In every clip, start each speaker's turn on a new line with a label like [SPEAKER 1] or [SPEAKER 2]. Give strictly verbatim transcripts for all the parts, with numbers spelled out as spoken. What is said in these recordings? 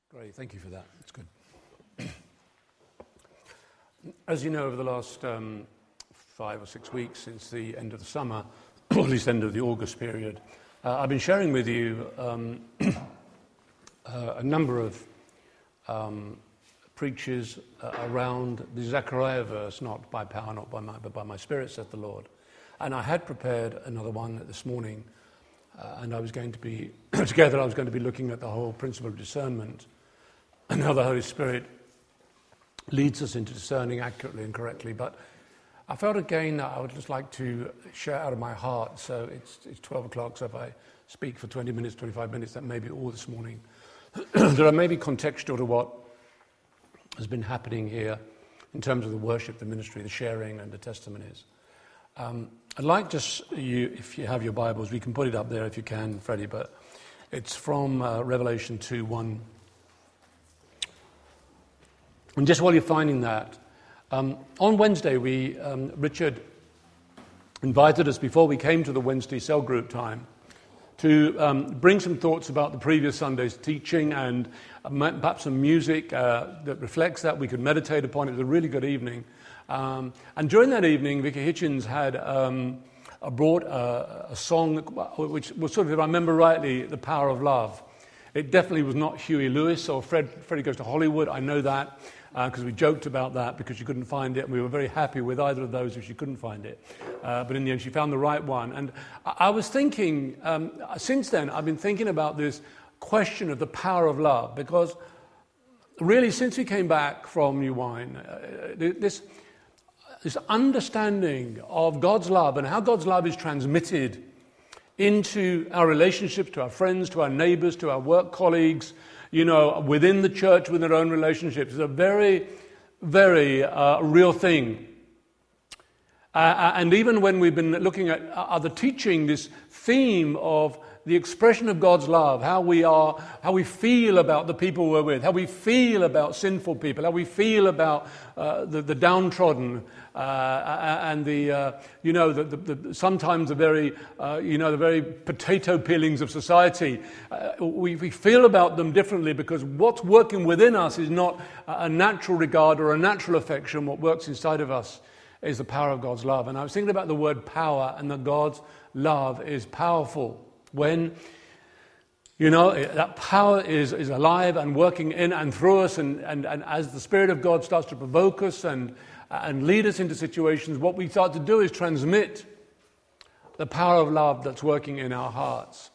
[SPEAKER 1] Great, thank you for that. That's good. As you know, over the last um, five or six weeks since the end of the summer, or at least end of the August period, uh, I've been sharing with you um, uh, a number of um, preachers uh, around the Zechariah verse, not by power, not by might, but by my spirit, saith the Lord. And I had prepared another one this morning, uh, and I was going to be, together I was going to be looking at the whole principle of discernment, and how the Holy Spirit leads us into discerning accurately and correctly. But I felt again that I would just like to share out of my heart. So it's, it's twelve o'clock, so if I speak for twenty minutes, twenty-five minutes, that may be all this morning. That I may be contextual to what has been happening here in terms of the worship, the ministry, the sharing, and the testimonies. Um, I'd like just you, if you have your Bibles, we can put it up there if you can, Freddie, but it's from uh, Revelation two one. And just while you're finding that, um, on Wednesday, we um, Richard invited us, before we came to the Wednesday cell group time, to um, bring some thoughts about the previous Sunday's teaching and uh, perhaps some music uh, that reflects that. We could meditate upon it. It was a really good evening. Um, and during that evening, Vicky Hitchens had um, brought a, a song which was sort of, if I remember rightly, The Power of Love. It definitely was not Huey Lewis or Fred, Freddie Goes to Hollywood. I know that because uh, we joked about that because she couldn't find it, and we were very happy with either of those if she couldn't find it. Uh, but in the end, she found the right one. And I, I was thinking, um, since then, I've been thinking about this question of the power of love, because really, since we came back from New Wine, uh, this, this understanding of God's love and how God's love is transmitted into our relationships, to our friends, to our neighbors, to our work colleagues, you know, within the church, within our own relationships, is a very, very uh, real thing. Uh, and even when we've been looking at other teaching, this theme of the expression of God's love, how we are, how we feel about the people we're with, how we feel about sinful people, how we feel about uh, the, the downtrodden, uh, and the, uh, you know, the, the, the, sometimes the very, uh, you know, the very potato peelings of society. Uh, we, we feel about them differently because what's working within us is not a natural regard or a natural affection. What works inside of us is the power of God's love. And I was thinking about the word power, and that God's love is powerful. When, you know, that power is, is alive and working in and through us, and, and, and as the Spirit of God starts to provoke us and, and lead us into situations, what we start to do is transmit the power of love that's working in our hearts.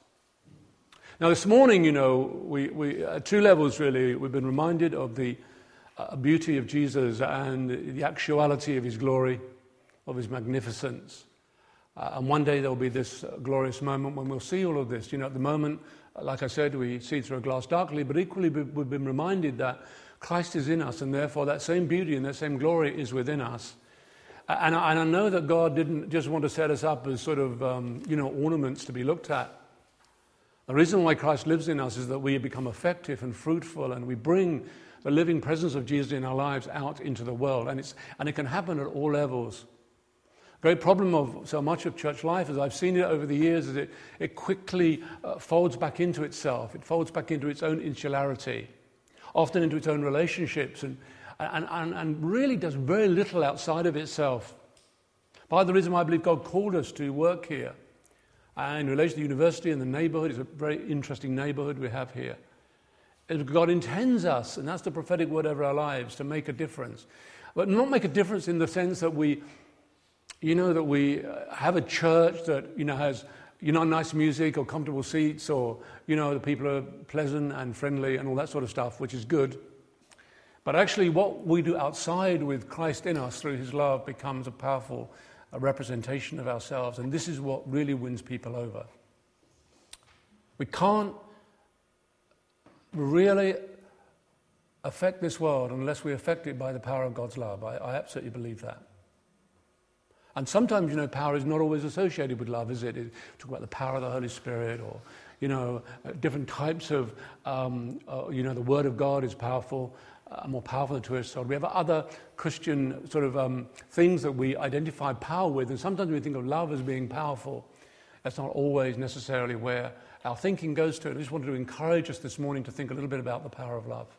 [SPEAKER 1] Now this morning, you know, we, we at two levels really, we've been reminded of the uh, beauty of Jesus and the actuality of his glory, of his magnificence. Uh, and one day there will be this uh, glorious moment when we'll see all of this. You know, at the moment, like I said, we see through a glass darkly, but equally we've been reminded that Christ is in us, and therefore that same beauty and that same glory is within us. And I, and I know that God didn't just want to set us up as sort of, um, you know, ornaments to be looked at. The reason why Christ lives in us is that we become effective and fruitful, and we bring the living presence of Jesus in our lives out into the world. And it's and it can happen at all levels. The great problem of so much of church life, as I've seen it over the years, is it, it quickly uh, folds back into itself. It folds back into its own insularity, often into its own relationships, and, and, and, and really does very little outside of itself. Part of the reason why I believe God called us to work here, and in relation to the university and the neighborhood, it's a very interesting neighborhood we have here, is God intends us, and that's the prophetic word over our lives, to make a difference. But not make a difference in the sense that we You know, that we have a church that, you know, has, you know, nice music or comfortable seats, or, you know, the people are pleasant and friendly and all that sort of stuff, which is good. But actually what we do outside with Christ in us through his love becomes a powerful a representation of ourselves. And this is what really wins people over. We can't really affect this world unless we affect it by the power of God's love. I, I absolutely believe that. And sometimes, you know, power is not always associated with love, is it? it talk about the power of the Holy Spirit, or, you know, uh, different types of, um, uh, you know, the Word of God is powerful, uh, more powerful than a two-edged sword. We have other Christian sort of um, things that we identify power with, and sometimes we think of love as being powerful. That's not always necessarily where our thinking goes to. I just wanted to encourage us this morning to think a little bit about the power of love.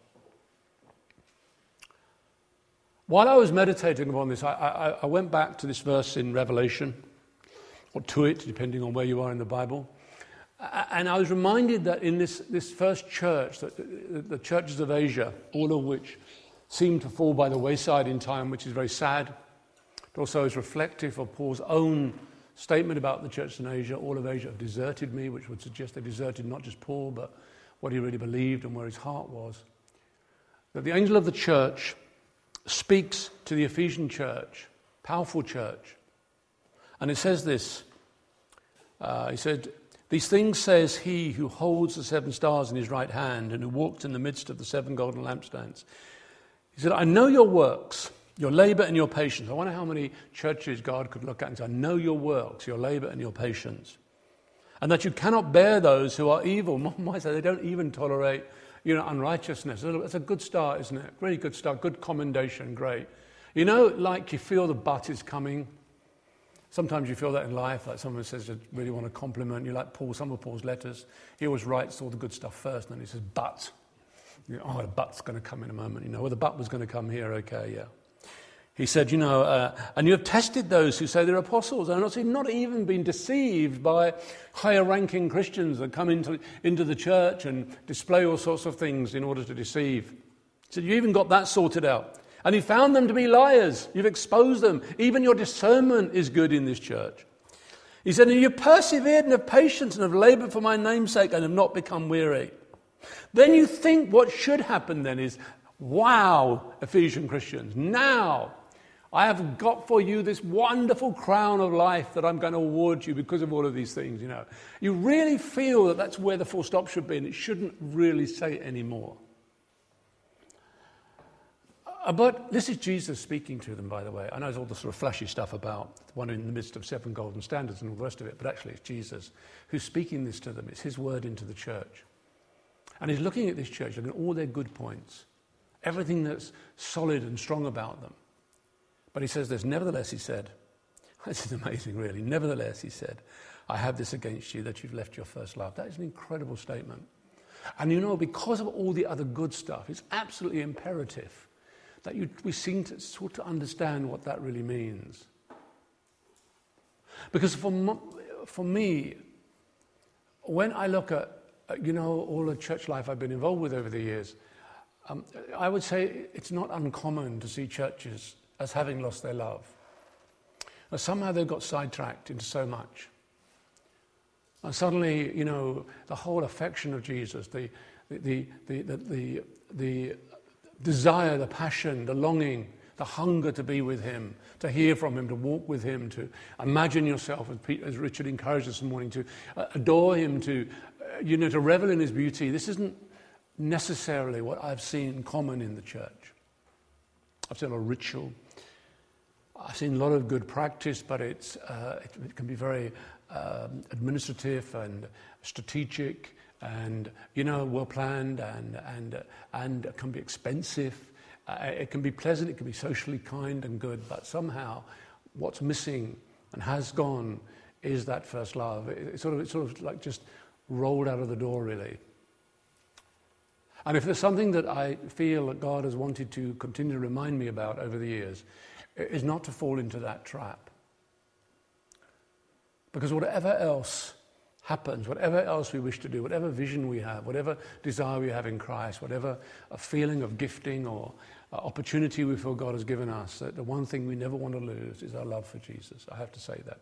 [SPEAKER 1] While I was meditating upon this, I, I, I went back to this verse in Revelation, or to it, depending on where you are in the Bible. And I was reminded that in this, this first church, that the, the churches of Asia, all of which seem to fall by the wayside in time, which is very sad. It also is reflective of Paul's own statement about the churches in Asia. All of Asia have deserted me, which would suggest they deserted not just Paul, but what he really believed and where his heart was. That the angel of the church speaks to the Ephesian church, powerful church. And it says this, uh, he said, "These things says he who holds the seven stars in his right hand and who walked in the midst of the seven golden lampstands. He said, I know your works, your labor and your patience." I wonder how many churches God could look at and say, I know your works, your labor and your patience. "And that you cannot bear those who are evil." Might say they don't even tolerate, you know, unrighteousness. That's a good start, isn't it? Really good start, good commendation, great. You know, like you feel the but is coming. Sometimes you feel that in life, like someone says they really want to compliment you, like Paul, some of Paul's letters. He always writes all the good stuff first, and then he says, but. You know, oh, the but's going to come in a moment, you know. Well, the but was going to come here, okay, yeah. He said, you know, uh, and you have tested those who say they're apostles, and not, not even been deceived by higher-ranking Christians that come into, into the church and display all sorts of things in order to deceive. He said, you even got that sorted out. And you found them to be liars. You've exposed them. Even your discernment is good in this church. He said, and you persevered and have patience and have labored for my name's sake and have not become weary. Then you think what should happen then is, wow, Ephesian Christians, now I have got for you this wonderful crown of life that I'm going to award you because of all of these things, you know. You really feel that that's where the full stop should be, and it shouldn't really say any more. Uh, but this is Jesus speaking to them, by the way. I know there's all the sort of flashy stuff about the one in the midst of seven golden standards and all the rest of it, but actually it's Jesus who's speaking this to them. It's his word into the church. And he's looking at this church, looking at all their good points, everything that's solid and strong about them. But he says this, nevertheless, he said, this is amazing really, nevertheless, he said, I have this against you, that you've left your first love. That is an incredible statement. And you know, because of all the other good stuff, it's absolutely imperative that you, we seem to sort of understand what that really means. Because for, for me, when I look at, you know, all the church life I've been involved with over the years, um, I would say it's not uncommon to see churches as having lost their love. And somehow they've got sidetracked into so much. And suddenly, you know, the whole affection of Jesus, the the the the the, the desire, the passion, the longing, the hunger to be with him, to hear from him, to walk with him, to imagine yourself, as, Pete, as Richard encouraged this morning, to adore him, to, uh, you know, to revel in his beauty. This isn't necessarily what I've seen common in the church. I've seen a lot of ritual. I've seen a lot of good practice, but it's, uh, it, it can be very um, administrative and strategic, and, you know, well-planned, and and uh, and can be expensive. Uh, it can be pleasant, it can be socially kind and good, but somehow what's missing and has gone is that first love. It, it's sort of, it's sort of like just rolled out of the door, really. And if there's something that I feel that God has wanted to continue to remind me about over the years, it is not to fall into that trap. Because whatever else happens, whatever else we wish to do, whatever vision we have, whatever desire we have in Christ, whatever a feeling of gifting or uh, opportunity we feel God has given us, that the one thing we never want to lose is our love for Jesus. I have to say that.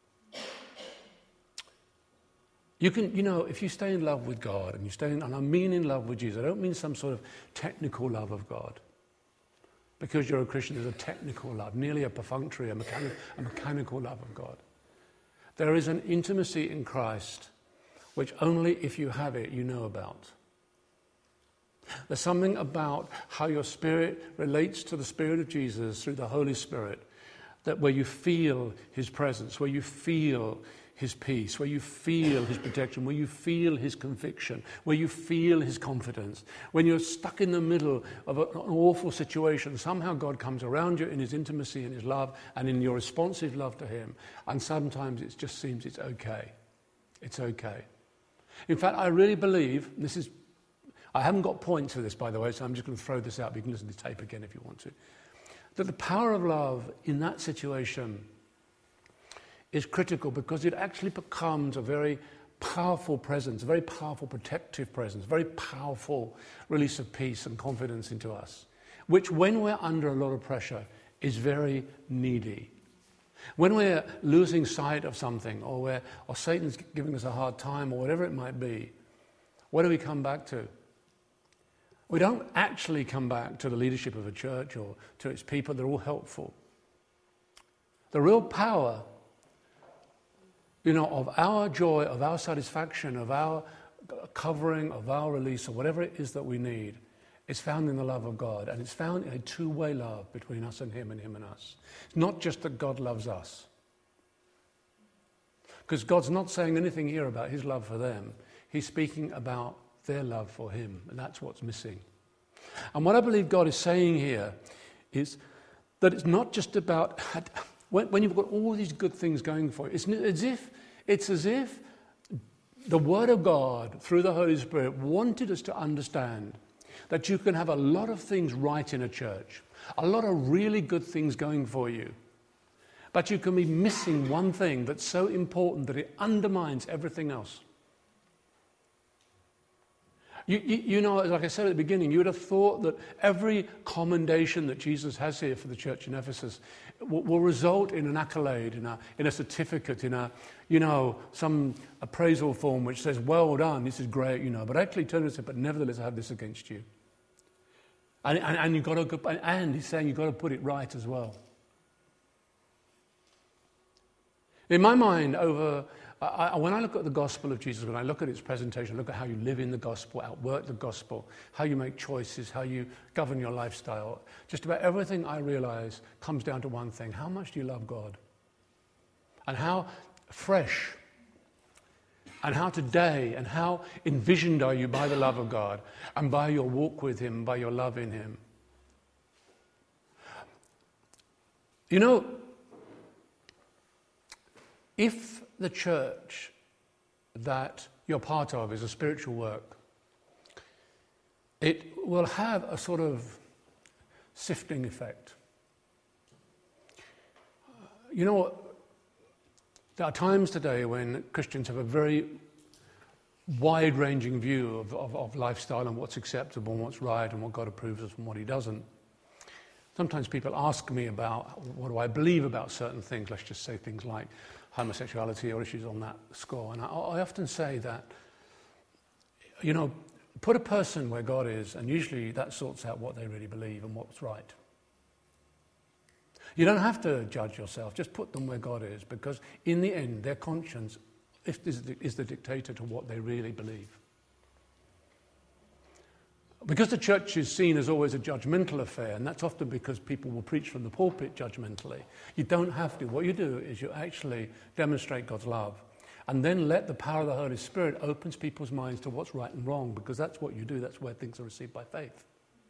[SPEAKER 1] You can, you know, if you stay in love with God, and you stay in, and I mean in love with Jesus, I don't mean some sort of technical love of God. Because you're a Christian, there's a technical love, nearly a perfunctory, a, mechanic, a mechanical love of God. There is an intimacy in Christ which only if you have it, you know about. There's something about how your spirit relates to the Spirit of Jesus through the Holy Spirit, that where you feel his presence, where you feel his peace, where you feel his protection, where you feel his conviction, where you feel his confidence. When you're stuck in the middle of a, an awful situation, somehow God comes around you in his intimacy and his love and in your responsive love to him. And sometimes it just seems it's okay. It's okay. In fact, I really believe, this is, I haven't got points for this, by the way, so I'm just going to throw this out, but you can listen to the tape again if you want to, that the power of love in that situation is critical because it actually becomes a very powerful presence, a very powerful protective presence, a very powerful release of peace and confidence into us, which when we're under a lot of pressure is very needy. When we're losing sight of something, or, we're, or Satan's giving us a hard time, or whatever it might be, what do we come back to? We don't actually come back to the leadership of a church or to its people. They're all helpful. The real power, you know, of our joy, of our satisfaction, of our covering, of our release, or whatever it is that we need, is found in the love of God, and it's found in a two-way love between us and Him and Him and us. It's not just that God loves us. Because God's not saying anything here about His love for them. He's speaking about their love for Him, and that's what's missing. And what I believe God is saying here is that it's not just about, when, when you've got all these good things going for you, it's as if, it's as if the Word of God, through the Holy Spirit, wanted us to understand that you can have a lot of things right in a church, a lot of really good things going for you, but you can be missing one thing that's so important that it undermines everything else. You, you, you know, like I said at the beginning, you would have thought that every commendation that Jesus has here for the church in Ephesus will, will result in an accolade, in a, in a certificate, in a, you know, some appraisal form which says, well done, this is great, you know. But actually turn and say, but nevertheless I have this against you. And, and, and, you've got to, and he's saying you've got to put it right as well. In my mind, over I, I, when I look at the gospel of Jesus, when I look at its presentation, look at how you live in the gospel, outwork the gospel, how you make choices, how you govern your lifestyle, just about everything I realize comes down to one thing. How much do you love God? And how fresh and how today and how envisioned are you by the love of God and by your walk with Him, by your love in Him? You know, if the church that you're part of is a spiritual work, it will have a sort of sifting effect. You know, there are times today when Christians have a very wide-ranging view of, of, of lifestyle and what's acceptable and what's right and what God approves of and what He doesn't. Sometimes people ask me about what do I believe about certain things, let's just say things like homosexuality or issues on that score. And I, I often say that, you know, put a person where God is, and usually that sorts out what they really believe and what's right. You don't have to judge yourself, just put them where God is, because in the end, their conscience is the, is the dictator to what they really believe. Because the church is seen as always a judgmental affair, and that's often because people will preach from the pulpit judgmentally. You don't have to. What you do is you actually demonstrate God's love, and then let the power of the Holy Spirit opens people's minds to what's right and wrong, because that's what you do. That's where things are received by faith.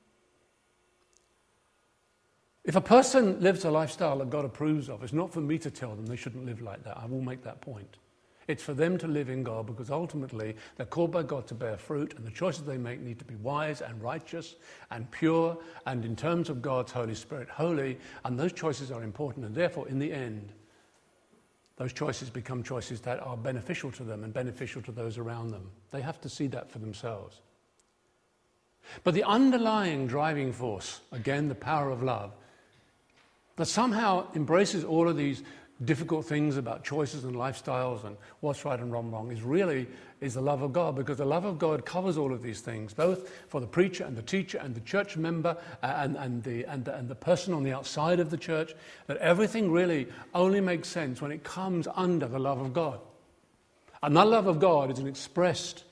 [SPEAKER 1] If a person lives a lifestyle that God approves of, it's not for me to tell them they shouldn't live like that. I will make that point. It's for them to live in God, because ultimately they're called by God to bear fruit, and the choices they make need to be wise and righteous and pure, and in terms of God's Holy Spirit, holy, and those choices are important, and therefore in the end those choices become choices that are beneficial to them and beneficial to those around them. They have to see that for themselves. But the underlying driving force, again the power of love, that somehow embraces all of these difficult things about choices and lifestyles and what's right and wrong wrong is really is the love of God, because the love of God covers all of these things, both for the preacher and the teacher and the church member and, and, the, and, the, and the person on the outside of the church, that everything really only makes sense when it comes under the love of God. And that love of God is an expressed,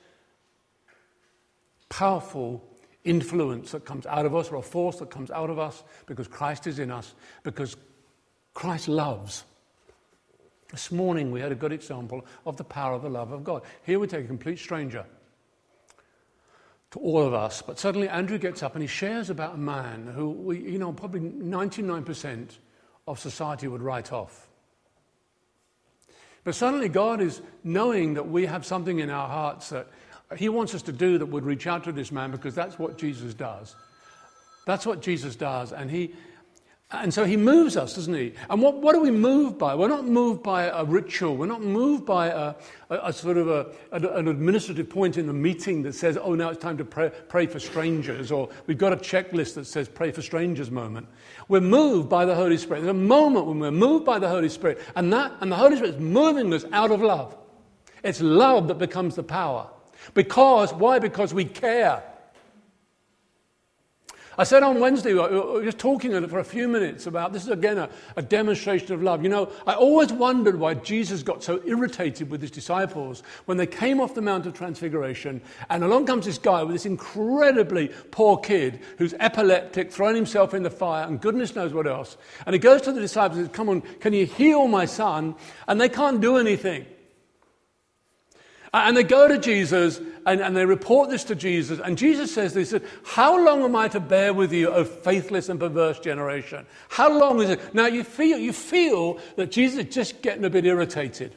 [SPEAKER 1] powerful influence that comes out of us, or a force that comes out of us because Christ is in us, because Christ loves. This morning we had a good example of the power of the love of God. Here we take a complete stranger to all of us, but suddenly Andrew gets up and he shares about a man who, we, you know, probably ninety-nine percent of society would write off. But suddenly God is knowing that we have something in our hearts that he wants us to do that would reach out to this man, because that's what Jesus does. That's what Jesus does. And he, and so he moves us, doesn't he? And what, what are we moved by? We're not moved by a ritual. We're not moved by a, a, a sort of a, a, an administrative point in the meeting that says, oh, now it's time to pray, pray for strangers, or we've got a checklist that says pray for strangers moment. We're moved by the Holy Spirit. There's a moment when we're moved by the Holy Spirit, and that and the Holy Spirit is moving us out of love. It's love that becomes the power. Because, why? Because we care. I said on Wednesday, we were just talking for a few minutes about, this is again a, a demonstration of love. You know, I always wondered why Jesus got so irritated with his disciples when they came off the Mount of Transfiguration, and along comes this guy with this incredibly poor kid who's epileptic, throwing himself in the fire, and goodness knows what else. And he goes to the disciples and says, come on, can you heal my son? And they can't do anything. And they go to Jesus, and, and they report this to Jesus. And Jesus says this, how long am I to bear with you, O faithless and perverse generation? How long is it? Now you feel, you feel that Jesus is just getting a bit irritated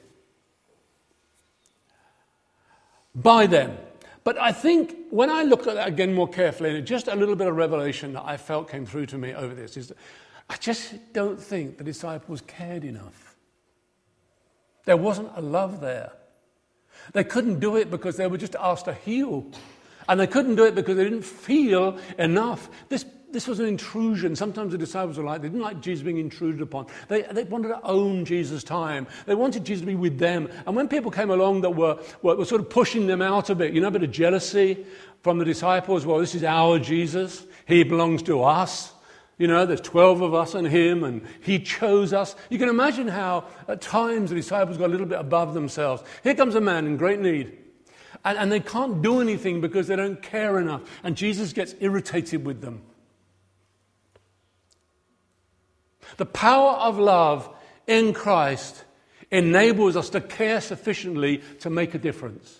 [SPEAKER 1] by them. But I think when I look at that again more carefully, and just a little bit of revelation that I felt came through to me over this, is that I just don't think the disciples cared enough. There wasn't a love there. They couldn't do it because they were just asked to heal. And they couldn't do it because they didn't feel enough. This this was an intrusion. Sometimes the disciples were like, they didn't like Jesus being intruded upon. They, they wanted to own Jesus' time. They wanted Jesus to be with them. And when people came along that were, were, were sort of pushing them out a bit, you know, a bit of jealousy from the disciples, well, this is our Jesus. He belongs to us. You know, there's twelve of us and him, and he chose us. You can imagine how at times the disciples got a little bit above themselves. Here comes a man in great need, and, and they can't do anything because they don't care enough. And Jesus gets irritated with them. The power of love in Christ enables us to care sufficiently to make a difference.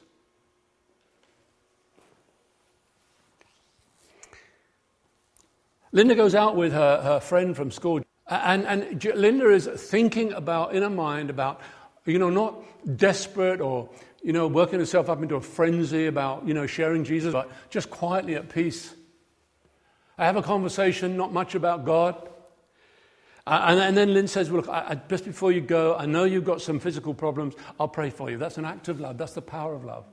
[SPEAKER 1] Linda goes out with her, her friend from school, and, and Linda is thinking about, in her mind, about, you know, not desperate or, you know, working herself up into a frenzy about, you know, sharing Jesus, but just quietly at peace. I have a conversation, not much about God. Uh, and, and then Lynn says, well, look, I, I, just before you go, I know you've got some physical problems. I'll pray for you. That's an act of love. That's the power of love.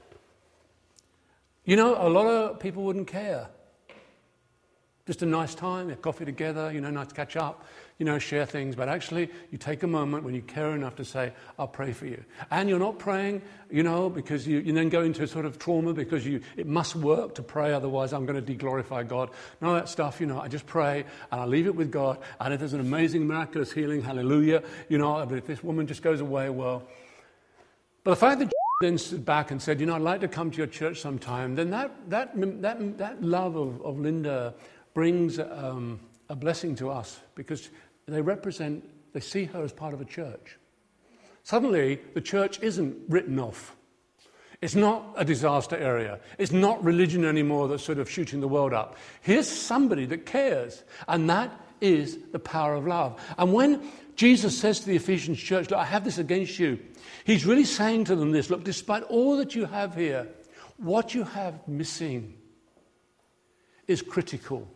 [SPEAKER 1] You know, a lot of people wouldn't care. Just a nice time, have coffee together, you know, nice to catch up, you know, share things. But actually, you take a moment when you care enough to say, I'll pray for you. And you're not praying, you know, because you, you then go into sort of trauma because you it must work to pray, otherwise I'm going to de-glorify God. None of that stuff, you know, I just pray and I leave it with God. And if there's an amazing, miraculous healing, hallelujah, you know, but if this woman just goes away, well. But the fact that then stood back and said, you know, I'd like to come to your church sometime, then that that that, that love of, of Linda brings um, a blessing to us because they represent, they see her as part of a church. Suddenly, the church isn't written off. It's not a disaster area. It's not religion anymore that's sort of shooting the world up. Here's somebody that cares, and that is the power of love. And when Jesus says to the Ephesians church, look, I have this against you, he's really saying to them this, look, despite all that you have here, what you have missing is critical.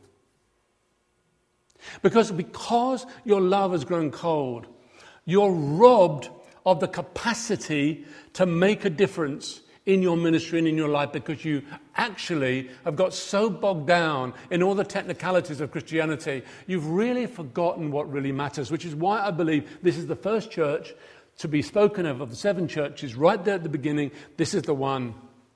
[SPEAKER 1] Because because your love has grown cold, you're robbed of the capacity to make a difference in your ministry and in your life because you actually have got so bogged down in all the technicalities of Christianity, you've really forgotten what really matters, which is why I believe this is the first church to be spoken of, of the seven churches, right there at the beginning. This is the one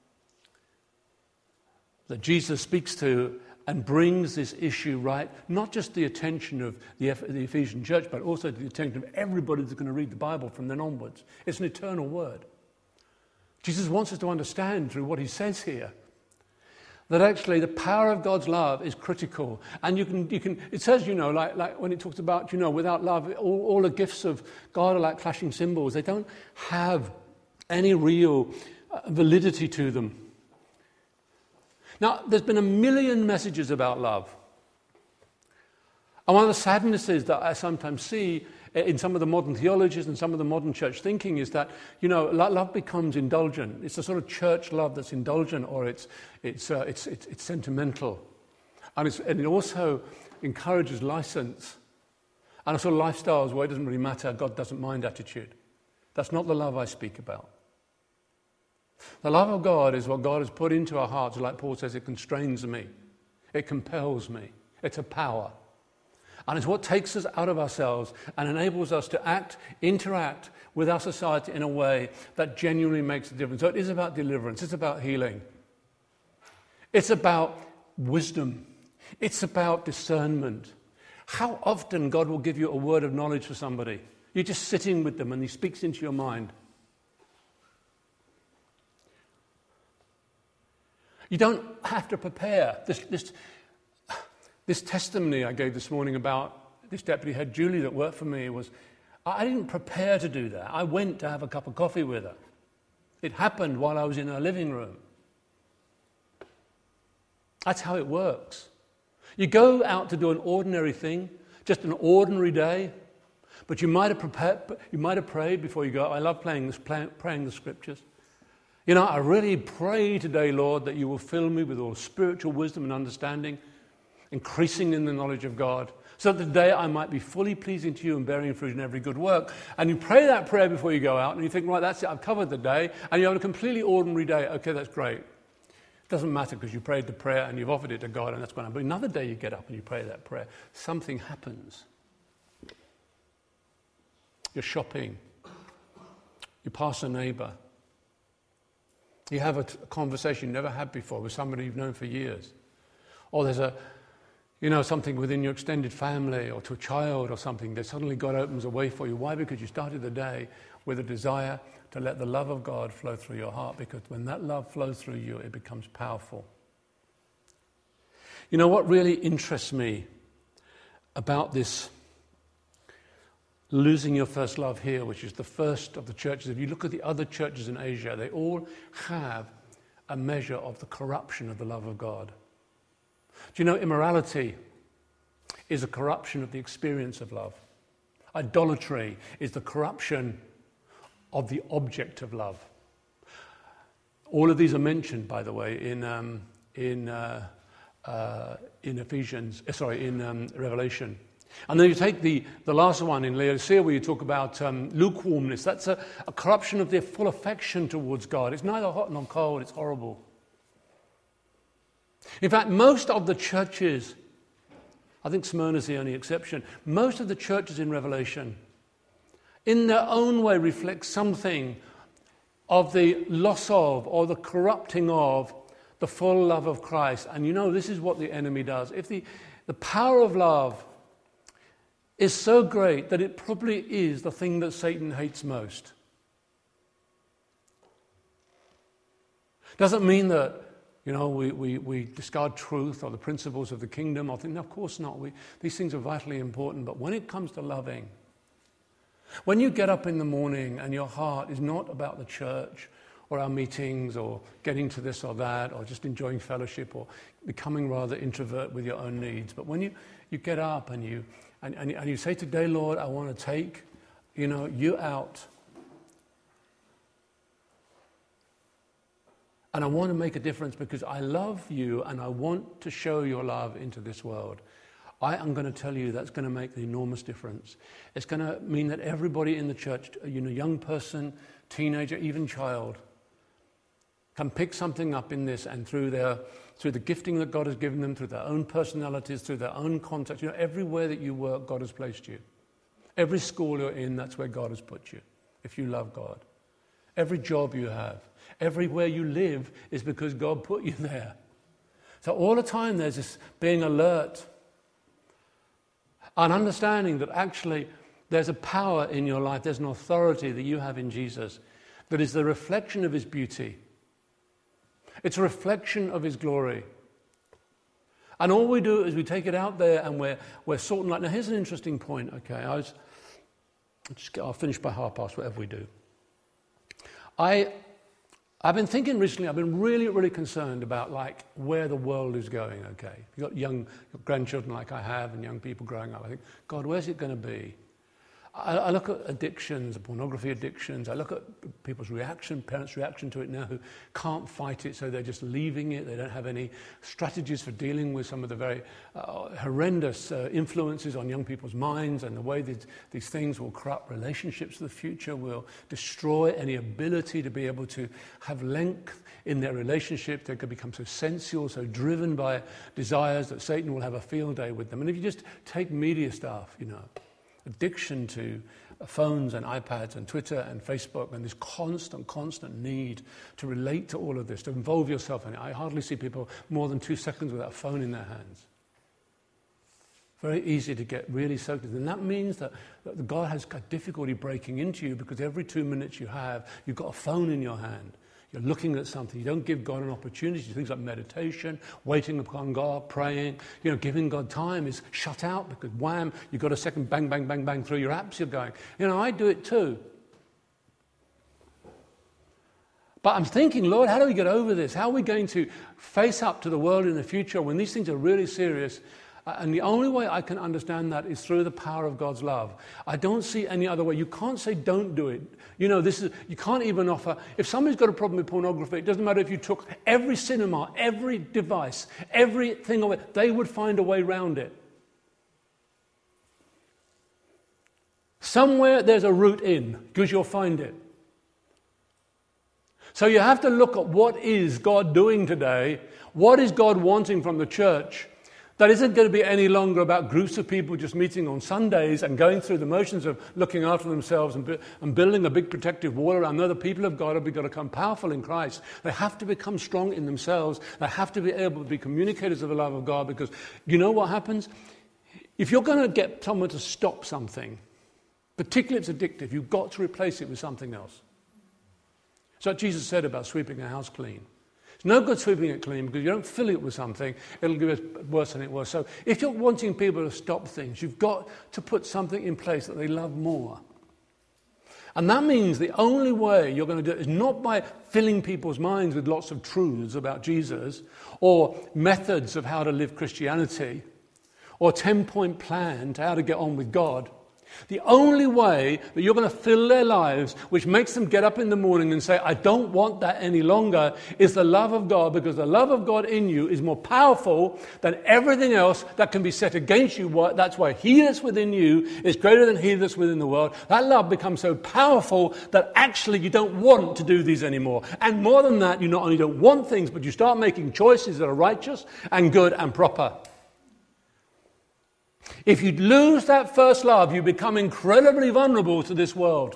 [SPEAKER 1] that Jesus speaks to and brings this issue right, not just the attention of the, the Ephesian church, but also the attention of everybody that's going to read the Bible from then onwards. It's an eternal word. Jesus wants us to understand through what he says here that actually the power of God's love is critical. And you can, you can. It says, you know, like, like when it talks about, you know, without love, all, all the gifts of God are like clashing cymbals. They don't have any real validity to them. Now, there's been a million messages about love. And one of the sadnesses that I sometimes see in some of the modern theologies and some of the modern church thinking is that, you know, love becomes indulgent. It's a sort of church love that's indulgent, or it's, it's, uh, it's, it's, it's sentimental. And, it's, and it also encourages license and a sort of lifestyles where it doesn't really matter, God doesn't mind attitude. That's not the love I speak about. The love of God is what God has put into our hearts. Like Paul says, it constrains me. It compels me. It's a power. And it's what takes us out of ourselves and enables us to act, interact with our society in a way that genuinely makes a difference. So it is about deliverance. It's about healing. It's about wisdom. It's about discernment. How often God will give you a word of knowledge for somebody. You're just sitting with them and he speaks into your mind. You don't have to prepare. This, this, this testimony I gave this morning about this deputy head, Julie, that worked for me, was I didn't prepare to do that. I went to have a cup of coffee with her. It happened while I was in her living room. That's how it works. You go out to do an ordinary thing, just an ordinary day, but you might have prepared, you might have prayed before you go. I love playing this, play, praying the scriptures. You know, I really pray today, Lord, that you will fill me with all spiritual wisdom and understanding, increasing in the knowledge of God, so that today I might be fully pleasing to you and bearing fruit in every good work. And you pray that prayer before you go out, and you think, right, that's it, I've covered the day, and you have a completely ordinary day. Okay, that's great. It doesn't matter because you prayed the prayer and you've offered it to God, and that's going to. But another day you get up and you pray that prayer. Something happens. You're shopping. You pass a neighbor. You have a, t- a conversation you never had before with somebody you've known for years. Or there's a, you know, something within your extended family or to a child or something that suddenly God opens a way for you. Why? Because you started the day with a desire to let the love of God flow through your heart, because when that love flows through you, it becomes powerful. You know what really interests me about this losing your first love here, which is the first of the churches. If you look at the other churches in Asia, they all have a measure of the corruption of the love of God. Do you know immorality is a corruption of the experience of love? Idolatry is the corruption of the object of love. All of these are mentioned, by the way, in um, in uh, uh, in Ephesians. Sorry, in um, Revelation. And then you take the, the last one in Laodicea where you talk about um, lukewarmness. That's a, a corruption of their full affection towards God. It's neither hot nor cold, it's horrible. In fact, most of the churches, I think Smyrna's the only exception, most of the churches in Revelation, in their own way, reflect something of the loss of or the corrupting of the full love of Christ. And you know, this is what the enemy does. If the, the power of love is so great that it probably is the thing that Satan hates most. Doesn't mean that, you know, we, we, we discard truth or the principles of the kingdom. I think, no, of course not. We, these things are vitally important. But when it comes to loving, when you get up in the morning and your heart is not about the church or our meetings or getting to this or that or just enjoying fellowship or becoming rather introvert with your own needs, but when you, you get up and you And, and, and you say, today, Lord, I want to take, you know, you out. And I want to make a difference because I love you and I want to show your love into this world. I am going to tell you that's going to make the enormous difference. It's going to mean that everybody in the church, you know, young person, teenager, even child, can pick something up in this, and through their through the gifting that God has given them, through their own personalities, through their own contacts. You know, everywhere that you work, God has placed you. Every school you're in, that's where God has put you, if you love God. Every job you have, everywhere you live is because God put you there. So all the time there's this being alert and understanding that actually there's a power in your life, there's an authority that you have in Jesus that is the reflection of his beauty. It's a reflection of his glory. And all we do is we take it out there and we're, we're sorting like... Now, here's an interesting point, okay? I was, just get, I'll finish by half past, whatever we do. I, I've been thinking recently, I've been really, really concerned about, like, where the world is going, okay? You've got young you've got grandchildren like I have and young people growing up. I think, God, where's it going to be? I, I look at addictions, pornography addictions. I look at people's reaction, parents' reaction to it now who can't fight it, so they're just leaving it. They don't have any strategies for dealing with some of the very uh, horrendous uh, influences on young people's minds, and the way that these things will corrupt relationships of the future, will destroy any ability to be able to have length in their relationship. They could become so sensual, so driven by desires that Satan will have a field day with them. And if you just take media stuff, you know, addiction to phones and iPads and Twitter and Facebook, and this constant, constant need to relate to all of this, to involve yourself in it. I hardly see people more than two seconds without a phone in their hands. Very easy to get really soaked in. And that means that, that God has got difficulty breaking into you, because every two minutes you have, you've got a phone in your hand. You're looking at something. You don't give God an opportunity. Things like meditation, waiting upon God, praying, you know, giving God time is shut out, because wham, you've got a second bang, bang, bang, bang through your apps you're going. You know, I do it too. But I'm thinking, Lord, how do we get over this? How are we going to face up to the world in the future when these things are really serious? And the only way I can understand that is through the power of God's love. I don't see any other way. You can't say don't do it. You know, this is, you can't even offer, if somebody's got a problem with pornography, it doesn't matter if you took every cinema, every device, everything of it, they would find a way around it. Somewhere there's a route in, because you'll find it. So you have to look at what is God doing today, what is God wanting from the church. That isn't going to be any longer about groups of people just meeting on Sundays and going through the motions of looking after themselves and, and building a big protective wall around. No, the people of God have got to become powerful in Christ. They have to become strong in themselves. They have to be able to be communicators of the love of God, because you know what happens? If you're going to get someone to stop something, particularly if it's addictive, you've got to replace it with something else. So what Jesus said about sweeping a house clean. It's no good sweeping it clean, because you don't fill it with something, it'll give it worse than it was. So if you're wanting people to stop things, you've got to put something in place that they love more. And that means the only way you're going to do it is not by filling people's minds with lots of truths about Jesus, or methods of how to live Christianity, or a ten-point plan to how to get on with God. The only way that you're going to fill their lives, which makes them get up in the morning and say, I don't want that any longer, is the love of God, because the love of God in you is more powerful than everything else that can be set against you. That's why he that's within you is greater than he that's within the world. That love becomes so powerful that actually you don't want to do these anymore. And more than that, you not only don't want things, but you start making choices that are righteous and good and proper. If you lose that first love, you become incredibly vulnerable to this world.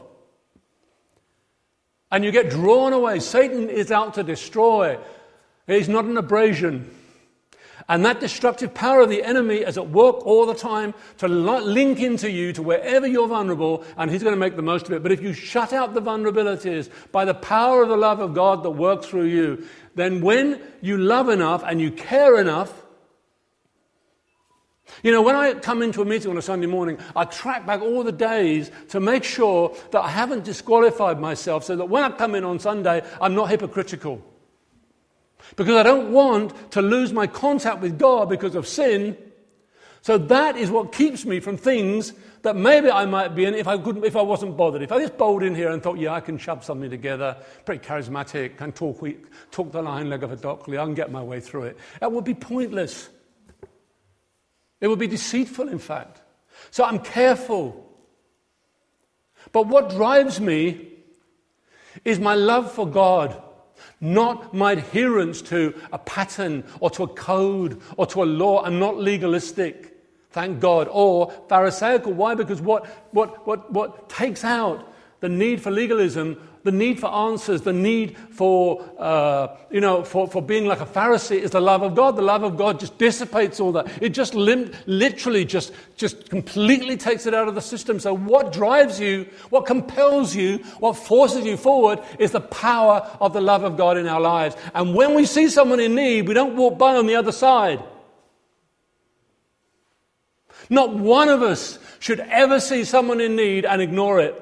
[SPEAKER 1] And you get drawn away. Satan is out to destroy. He's not an abrasion. And that destructive power of the enemy is at work all the time to link into you to wherever you're vulnerable, and he's going to make the most of it. But if you shut out the vulnerabilities by the power of the love of God that works through you, then when you love enough and you care enough, you know, when I come into a meeting on a Sunday morning, I track back all the days to make sure that I haven't disqualified myself, so that when I come in on Sunday, I'm not hypocritical. Because I don't want to lose my contact with God because of sin. So that is what keeps me from things that maybe I might be in if I couldn't, if I wasn't bothered. If I just bowled in here and thought, yeah, I can shove something together, pretty charismatic, can talk, talk the line leg of a Dockley, I can get my way through it. That would be pointless. It would be deceitful, in fact. So I'm careful. But what drives me is my love for God, not my adherence to a pattern or to a code or to a law. I'm not legalistic, thank God, or pharisaical. Why? Because what, what, what, what takes out the need for legalism, the need for answers, the need for, uh, you know, for, for being like a Pharisee is the love of God. The love of God just dissipates all that. It just lim- literally just, just completely takes it out of the system. So what drives you, what compels you, what forces you forward is the power of the love of God in our lives. And when we see someone in need, we don't walk by on the other side. Not one of us should ever see someone in need and ignore it.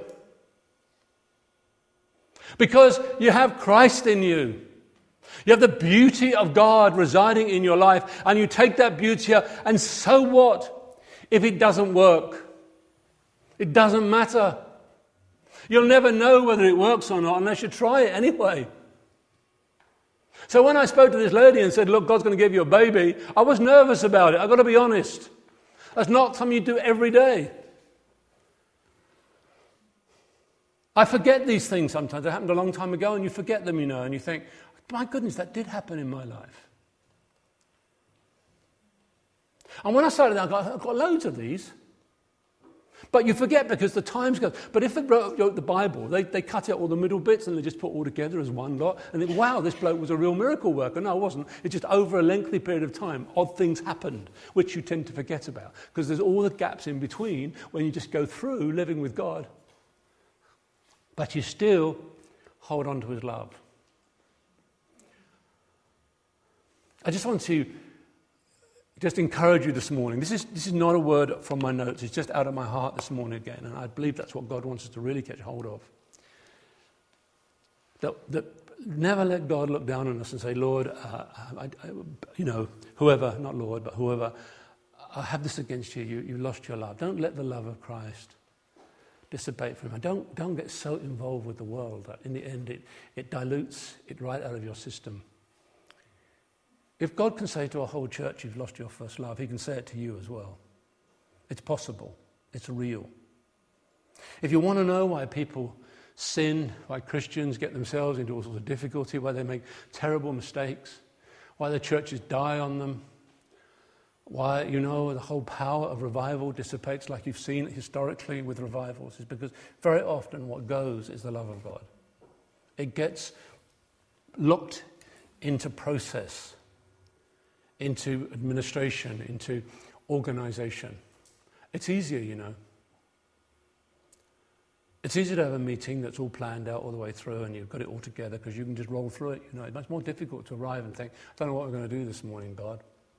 [SPEAKER 1] Because you have Christ in you. You have the beauty of God residing in your life, and you take that beauty, and so what if it doesn't work? It doesn't matter. You'll never know whether it works or not unless you try it anyway. So when I spoke to this lady and said, look, God's going to give you a baby, I was nervous about it. I've got to be honest. That's not something you do every day. I forget these things sometimes. They happened a long time ago and you forget them, you know, and you think, my goodness, that did happen in my life. And when I started, I got, I've got loads of these. But you forget because the times go. But if they wrote the Bible, they, they cut out all the middle bits and they just put all together as one lot and think, wow, this bloke was a real miracle worker. No, it wasn't. It's just over a lengthy period of time, odd things happened, which you tend to forget about. Because there's all the gaps in between when you just go through living with God. But you still hold on to his love. I just want to just encourage you this morning. This is, this is not a word from my notes. It's just out of my heart this morning again. And I believe that's what God wants us to really catch hold of. That, that never let God look down on us and say, Lord, uh, I, I, you know, whoever, not Lord, but whoever, I have this against you. You, you lost your love. Don't let the love of Christ dissipate from him. Don't, don't get so involved with the world that in the end it, it dilutes it right out of your system. If God can say to a whole church, you've lost your first love, he can say it to you as well. It's possible. It's real. If you want to know why people sin, why Christians get themselves into all sorts of difficulty, why they make terrible mistakes, why the churches die on them, why, you know, the whole power of revival dissipates like you've seen historically with revivals, is because very often what goes is the love of God. It gets looked into process, into administration, into organization. It's easier, you know. It's easier to have a meeting that's all planned out all the way through and you've got it all together because you can just roll through it. You know, it's much more difficult to arrive and think, I don't know what we're going to do this morning, God.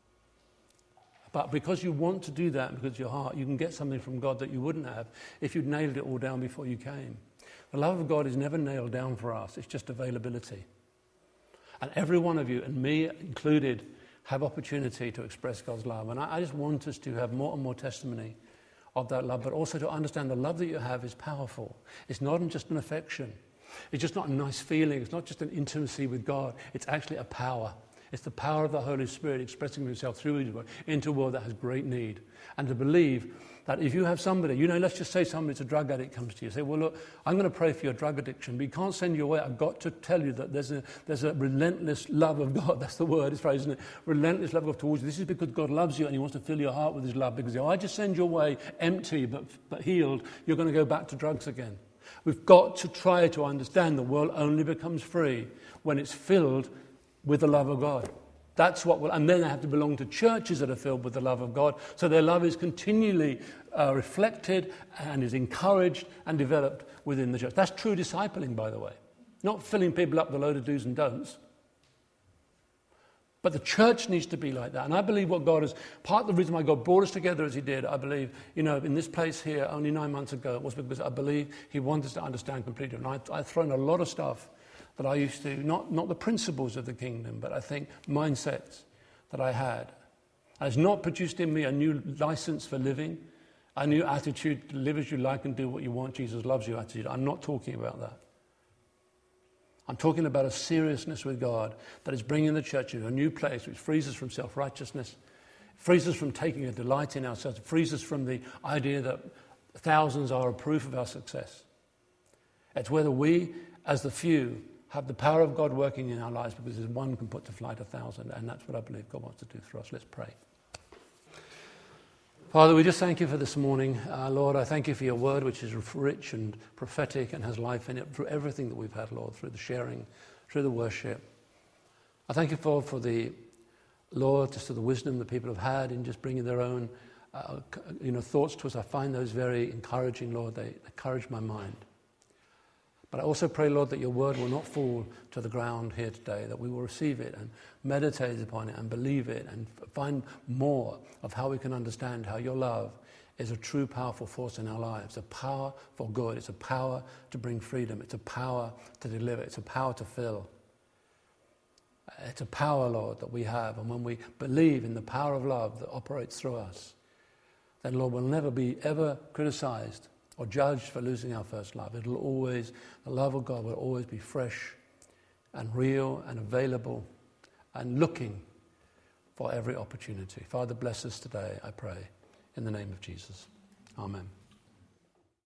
[SPEAKER 1] But because you want to do that, because of your heart, you can get something from God that you wouldn't have if you'd nailed it all down before you came. The love of God is never nailed down for us. It's just availability. And every one of you, and me included, have opportunity to express God's love. And I, I just want us to have more and more testimony of that love, but also to understand the love that you have is powerful. It's not just an affection. It's just not a nice feeling. It's not just an intimacy with God. It's actually a power. It's the power of the Holy Spirit expressing himself through his word into a world that has great need. And to believe that if you have somebody, you know, let's just say somebody's a drug addict comes to you, say, well, look, I'm going to pray for your drug addiction, but you can't send you away. I've got to tell you that there's a there's a relentless love of God. That's the word, it's phrase, isn't it? Relentless love of God towards you. This is because God loves you and he wants to fill your heart with his love. Because if I just send you away empty but, but healed, you're going to go back to drugs again. We've got to try to understand the world only becomes free when it's filled with the love of God. That's what will, and then they have to belong to churches that are filled with the love of God, so their love is continually uh, reflected and is encouraged and developed within the church. That's true discipling, by the way. Not filling people up with a load of do's and don'ts. But the church needs to be like that. And I believe what God is, part of the reason why God brought us together as he did, I believe, you know, in this place here only nine months ago, was because I believe he wanted us to understand completely. And I, I've thrown a lot of stuff that I used to, not, not the principles of the kingdom, but I think mindsets that I had. And it's not produced in me a new license for living, a new attitude to live as you like and do what you want, Jesus loves you attitude. I'm not talking about that. I'm talking about a seriousness with God that is bringing the church into a new place which frees us from self-righteousness, frees us from taking a delight in ourselves, frees us from the idea that thousands are a proof of our success. It's whether we, as the few, have the power of God working in our lives, because there's one can put to flight a thousand, and that's what I believe God wants to do through us. Let's pray. Father, we just thank you for this morning. Uh, Lord, I thank you for your word, which is rich and prophetic and has life in it through everything that we've had, Lord, through the sharing, through the worship. I thank you for, for the, Lord, just for the wisdom that people have had in just bringing their own uh, you know, thoughts to us. I find those very encouraging, Lord. They encourage my mind. But I also pray, Lord, that your word will not fall to the ground here today, that we will receive it and meditate upon it and believe it and find more of how we can understand how your love is a true, powerful force in our lives, a power for good. It's a power to bring freedom. It's a power to deliver. It's a power to fill. It's a power, Lord, that we have. And when we believe in the power of love that operates through us, then, Lord, we'll never be ever criticized or judged for losing our first love. It'll always, the love of God will always be fresh and real and available and looking for every opportunity. Father, bless us today, I pray, in the name of Jesus. Amen.